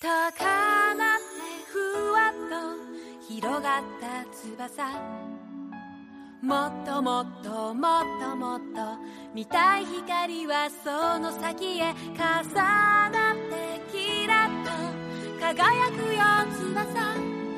高鳴ってふわっと広がった翼、もっともっともっともっと見たい光はその先へ重なってキラッと輝くよ翼、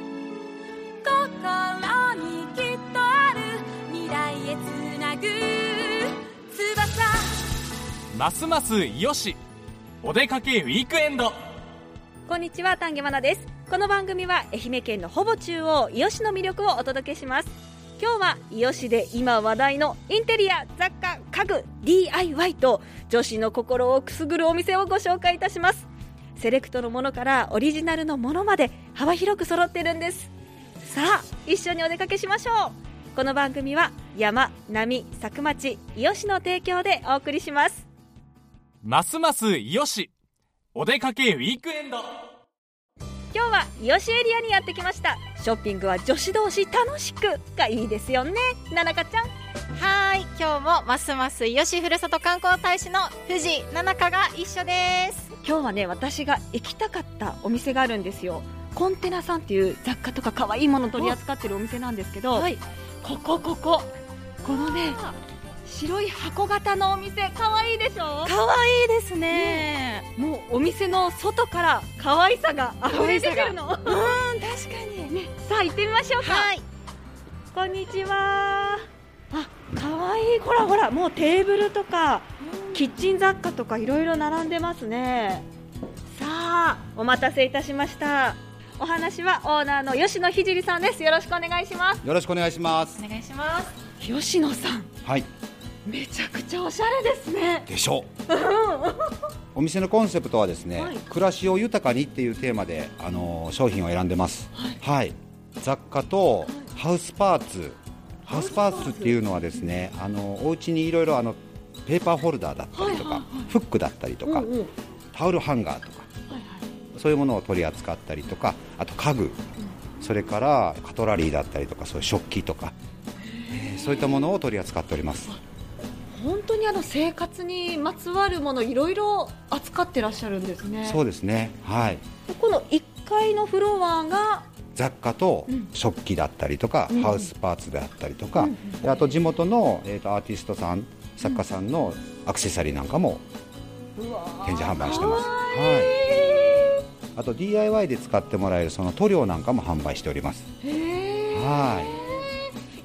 心にきっとある未来へつなぐ翼。 ますますいよしお出かけウィークエンド。 こんにちは、丹下真奈です。この番組は愛媛県のほぼ中央伊予市の魅力をお届けします。今日は伊予市で今話題のインテリア、雑貨、家具、 DIY と女子の心をくすぐるお店をご紹介いたします。セレクトのものからオリジナルのものまで幅広く揃ってるんです。さあ一緒にお出かけしましょう。この番組は山、波、佐久町、伊予市の提供でお送りします。 ますますいよしお出かけウィークエンド。 今日は伊予市エリアにやってきました。ショッピングは女子同士楽しくがいいですよね。ななかちゃん。 はい、今日もますます伊予市ふるさと観光大使の藤ななかが一緒です。 今日はね、私が行きたかったお店があるんですよ。コンテナさんっていう雑貨とか可愛いものを取り扱ってるお店なんですけど、はい、このね白い箱型のお店、可愛いでしょ。 可愛いですね、 もうお店の外から可愛さが溢れてくるの。 確かに、 ね、さあ行ってみましょうか。はい、こんにちは。あ、可愛い。ほらほら、もうテーブルとかキッチン雑貨とかいろいろ並んでますね。さあお待たせいたしました。お話はオーナーの吉野聖さんです。よろしくお願いします。 よろしくお願いします。 お願いします。 吉野さん、 はい、 めちゃくちゃおしゃれですね。 でしょお店のコンセプトはですね、はい、暮らしを豊かにっていうテーマで、商品を選んでます。はい、雑貨とハウスパーツ、ハウスパーツっていうのはですね、お家にいろいろペーパーホルダーだったりとか、フックだったりとか、タオルハンガーとか、そういうものを取り扱ったりとか、あと家具、それからカトラリーだったりとか、そういう食器とか、そういったものを取り扱っております。 本当に生活にまつわるものいろいろ扱ってらっしゃるんですね。 そうですね、はい。 この1階のフロアが雑貨と食器だったりとか、ハウスパーツであったりとか、あと地元の、アーティストさん、作家さんのアクセサリーなんかも展示販売してます。はい、あと DIY で使ってもらえるその塗料なんかも販売しております。はい、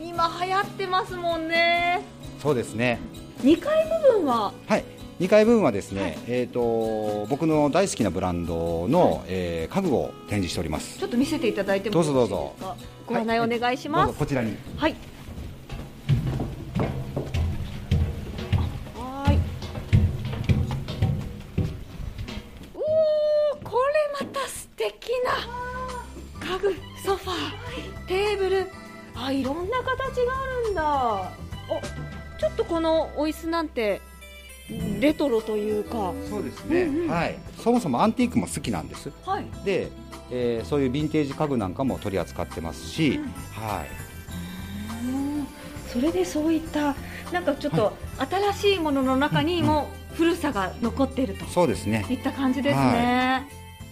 今流行ってますもんね。 そうですね。 2階部分は、 はい、2階部分はですね、僕の大好きなブランドの、家具を展示しております。 ちょっと見せていただいてもよろしいですか。どうぞどうぞ。ご案内お願いします。 どうぞこちらに。 はい。これまた素敵な家具、ソファー、テーブル、いろんな形があるんだ。ちょっとこのお椅子なんてレトロというか。 そうですね、はい、そもそもアンティークも好きなんです。はい、で、そういうヴィンテージ家具なんかも取り扱ってますし、はい。 それでそういったなんかちょっと新しいものの中にも古さが残っていると、 そうですね、 いった感じですね。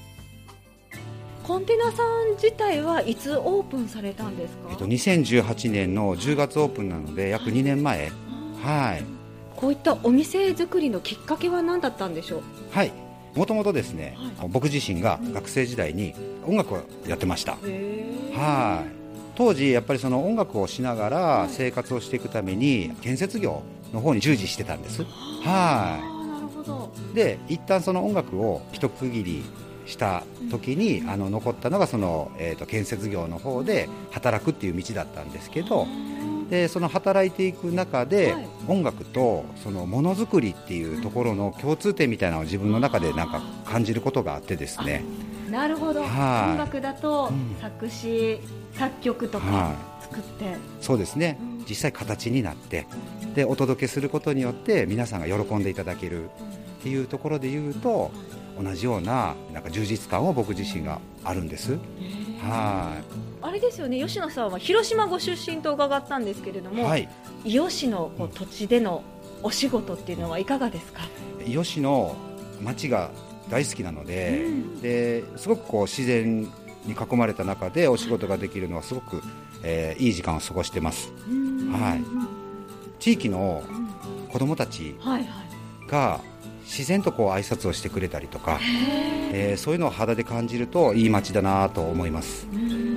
コンテナさん自体はいつオープンされたんですか。 2018年の10月オープンなので約2年前。はい、 こういったお店作りのきっかけは何だったんでしょう。 はい、もともとですね、僕自身が学生時代に音楽をやってました。はい、当時やっぱりその音楽をしながら生活をしていくために建設業の方に従事してたんです。はい、 なるほど。 で一旦その音楽を一区切りした時に、残ったのがその、建設業の方で働くっていう道だったんですけど、でその働いていく中で、音楽とそのものづくりっていうところの共通点みたいなのを自分の中でなんか感じることがあってですね。 なるほど、音楽だと作詞、作曲とか作って、 そうですね、実際形になってでお届けすることによって皆さんが喜んでいただけるっていうところでいうと、同じようななんか充実感を僕自身があるんです。はい。 あれですよね、吉野さんは広島ご出身と伺ったんですけれども、はい、伊予市の土地でのお仕事っていうのはいかがですか。 伊予市の町が大好きなので、ですごくこう自然に囲まれた中でお仕事ができるのはすごく、いい時間を過ごしてます。はい、地域の子どもたちが自然とこう挨拶をしてくれたりとか、そういうのを肌で感じるといい街だなと思います。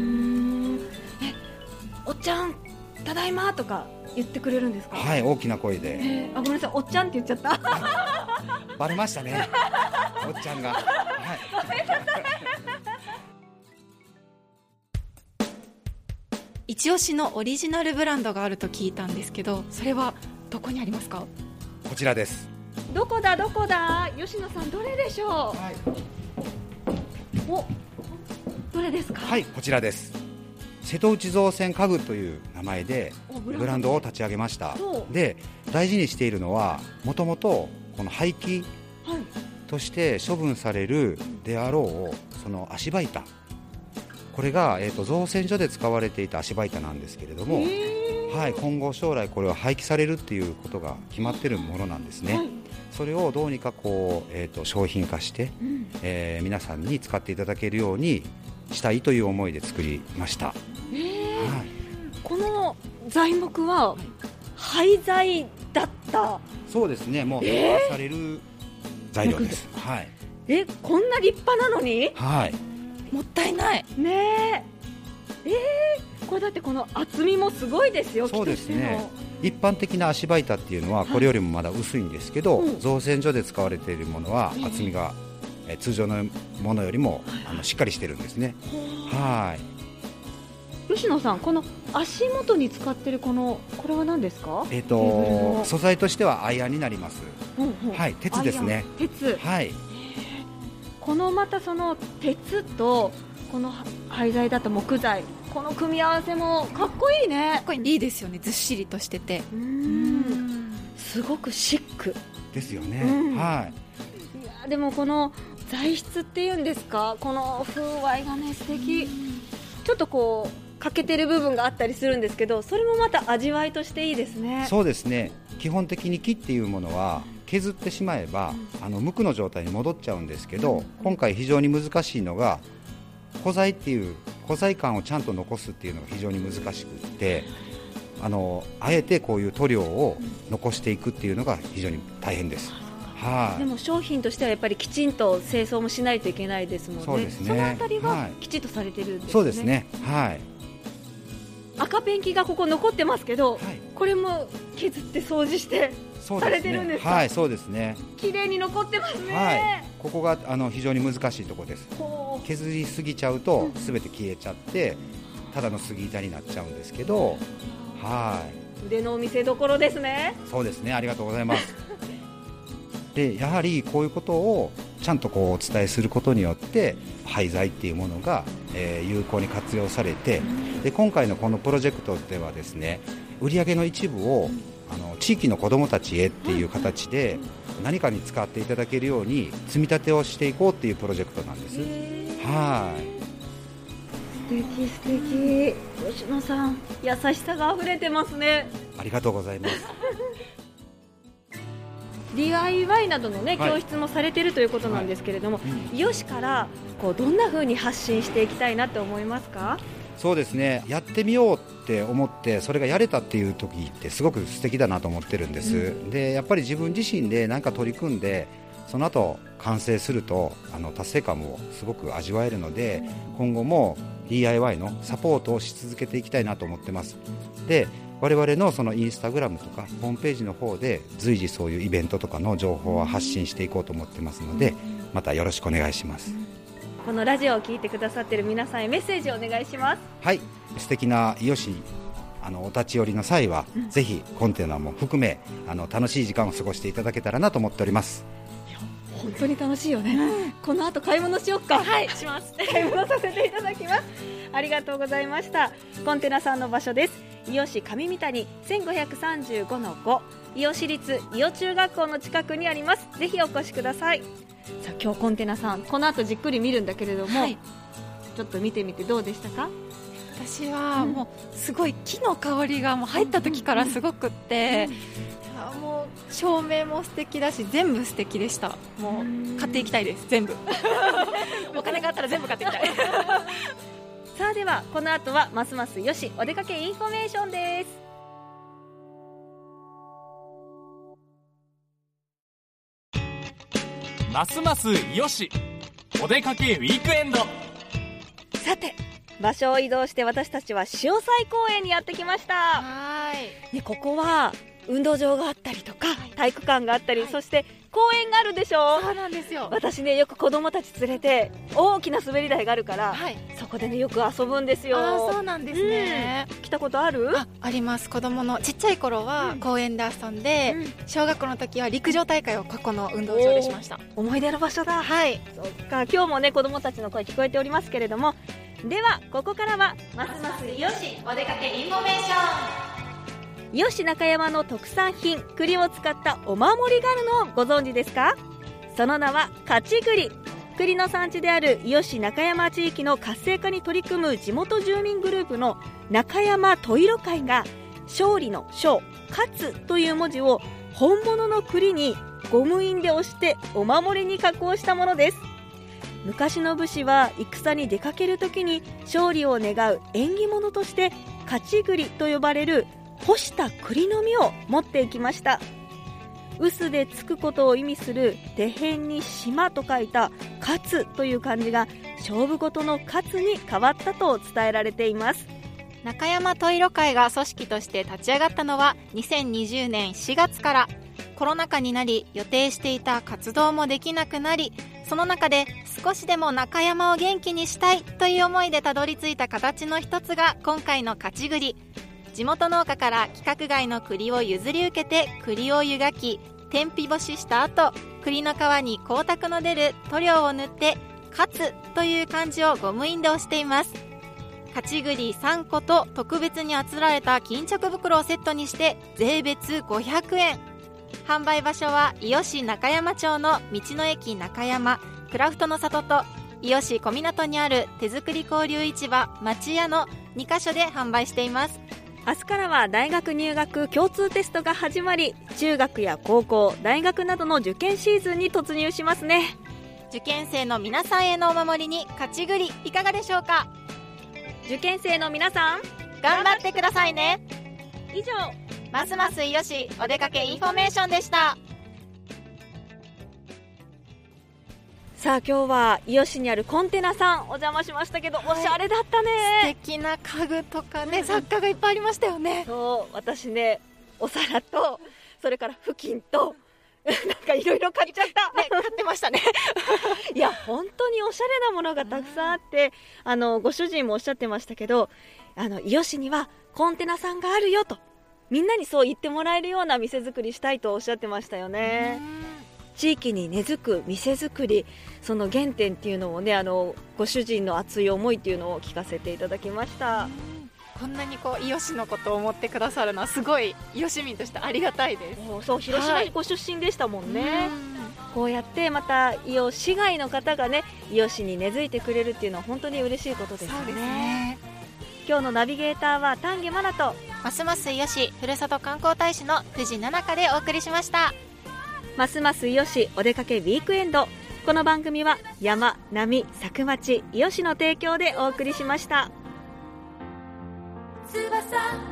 おっちゃんただいまとか言ってくれるんですか？ はい、大きな声で、 ごめんなさい、おっちゃんって言っちゃったバレましたねおっちゃんが、はい、 一押しのオリジナルブランドがあると聞いたんですけど、それはどこにありますか？ こちらです。 どこだ吉野さん、どれでしょう？ はい、 お、どれですか？ はい、こちらです。瀬戸内造船家具という名前でブランドを立ち上げました。で、大事にしているのはもともとこの廃棄として処分されるであろうその足場板、これが、造船所で使われていた足場板なんですけれども、はい、今後将来これは廃棄されるっていうことが決まっているものなんですね。それをどうにかこう、商品化して、皆さんに使っていただけるようにしたいという思いで作りました。はい、 この材木は廃材だった？ そうですね、もうされる材料です。はい、 こんな立派なのに、 はい、 もったいないねこれだってこの厚みもすごいですよ。 そうですね、一般的な足場板っていうのはこれよりもまだ薄いんですけど、造船所で使われているものは厚みが、通常のものよりもしっかりしてるんですね。はい、 吉野さん、この足元に使ってるこれは何ですか？ 素材としてはアイアンになります。はい、鉄ですね。 鉄、はい、このまたその鉄とこの廃材だと木材、この組み合わせもかっこいいね。 かっこいいですよね、ずっしりとしてて、 すごくシックですよね。はい、 いやでもこの材質っていうんですか、この風合いがね素敵。ちょっとこう欠けてる部分があったりするんですけど、それもまた味わいとしていいですね。 そうですね、基本的に木っていうものは削ってしまえば、無垢の状態に戻っちゃうんですけど、今回非常に難しいのが古材っていう古材感をちゃんと残すっていうのが非常に難しくって、あえてこういう塗料を残していくっていうのが非常に大変です。はい、 でも商品としてはやっぱりきちんと清掃もしないといけないですもんね。 そうですね、 そのあたりはきちんとされてるんですね。 そうですね、はい、 赤ペンキがここ残ってますけど、これも削って掃除してされてるんですか？ はい、そうですね、 綺麗に残ってますね。 はい、ここが非常に難しいところです。削りすぎちゃうと全て消えちゃってただの杉板になっちゃうんですけど、はい、 腕の見せ所ですね。 そうですね、ありがとうございますで、やはりこういうことをちゃんとこうお伝えすることによって廃材っていうものが、有効に活用されて、で今回のこのプロジェクトではですね、売上の一部を地域の子どもたちへっていう形で何かに使っていただけるように積み立てをしていこうっていうプロジェクトなんです。はい、 素敵素敵。吉野さん、優しさがあふれてますね。 ありがとうございます DIY などの、教室もされているということなんですけれども、伊予市からどんな風に発信していきたいなと思いますか？ そうですね、やってみようって思ってそれがやれたっていう時ってすごく素敵だなと思ってるんです。でやっぱり自分自身で何か取り組んでその後完成すると達成感もすごく味わえるので、今後も DIY のサポートをし続けていきたいなと思ってます。で我々のそのインスタグラムとかホームページの方で随時そういうイベントとかの情報を発信していこうと思ってますので、またよろしくお願いします。 このラジオを聞いてくださっている皆さんへメッセージをお願いします。 はい、素敵な伊予市お立ち寄りの際は、ぜひコンテナも含め楽しい時間を過ごしていただけたらなと思っております。 本当に楽しいよね、この後買い物しよっか。はい、します。買い物させていただきます。ありがとうございました。コンテナさんの場所です。伊予市上三谷 1535-5 伊予市立伊予中学校の近くにあります。ぜひお越しください。さあ今日コンテナさん、この後じっくり見るんだけれども、ちょっと見てみてどうでしたか？ 私はもうすごい木の香りがもう入った時からすごくって、も照明も素敵だし全部素敵でした。もう買っていきたいです、全部お金があったら全部買っていきたいさあではこの後はますますよしお出かけインフォメーションです。 ますますよしお出かけウィークエンド。 さて場所を移動して私たちは潮騒公園にやってきました。 はい、 ね、ここは運動場があったりとか、体育館があったり、そして公園があるでしょ。 そうなんですよ。 私ねよく子供たち連れて大きな滑り台があるから、そこでねよく遊ぶんですよ。 そうなんですね、 来たことある？ あります。子供のちっちゃい頃は公園で遊んで、小学校の時は陸上大会をここの運動場でしました。 思い出の場所だ。はい、そっか。今日もね子供たちの声聞こえておりますけれども、ではここからはますますよしお出かけインフォメーション。吉中山の特産品栗を使ったお守りがあるのをご存知ですか？その名は勝ち栗。栗の産地である吉中山地域の活性化に取り組む地元住民グループの中山十色会が、勝利の勝、勝つという文字を本物の栗にゴム印で押してお守りに加工したものです。昔の武士は戦に出かけるときに勝利を願う縁起物として勝ち栗と呼ばれる干した栗の実を持っていきました。臼でつくことを意味する手辺に島と書いた勝つという漢字が勝負事の勝つに変わったと伝えられています。 中山十色会が組織として立ち上がったのは2020年4月から。コロナ禍になり予定していた活動もできなくなり、その中で少しでも中山を元気にしたいという思いでたどり着いた形の一つが今回の勝ち栗。地元農家から規格外の栗を譲り受けて栗を湯がき天日干しした後、栗の皮に光沢の出る塗料を塗って勝つという漢字をゴム印で押しています。勝ち栗3個と特別にあつられた巾着袋をセットにして税別500円。販売場所は伊予市中山町の道の駅中山クラフトの里と伊予市小湊にある手作り交流市場町屋の2カ所で販売しています。 明日からは大学入学共通テストが始まり、中学や高校、大学などの受験シーズンに突入しますね。 受験生の皆さんへのお守りに勝ち栗いかがでしょうか？ 受験生の皆さん頑張ってくださいね。 以上、 ますます伊予市お出かけインフォメーションでした。 さあ今日は伊予市にあるコンテナさんお邪魔しましたけど、おしゃれだったね。 素敵な家具とかね、雑貨がいっぱいありましたよね。 そう、私ねお皿とそれから布巾となんかいろいろ買っちゃった、 ね、買ってましたねいや本当におしゃれなものがたくさんあって、ご主人もおっしゃってましたけど、伊予市にはコンテナさんがあるよと、みんなにそう言ってもらえるような店作りしたいとおっしゃってましたよね。地域に根付く店作り、その原点っていうのをね、ご主人の熱い思いっていうのを聞かせていただきました。 こんなに伊予市のことを思ってくださるのはすごい伊予市民としてありがたいです。 そう、広島にご出身でしたもんね。こうやってまた伊予市外の方がね伊予市に根付いてくれるっていうのは本当に嬉しいことですよね。 そうですね。 今日のナビゲーターは丹下愛菜とますます伊予市ふるさと観光大使の藤奈々香でお送りしました。 ますます伊予市お出かけウィークエンド。この番組は山、波、佐久町、伊予市の提供でお送りしました。 翼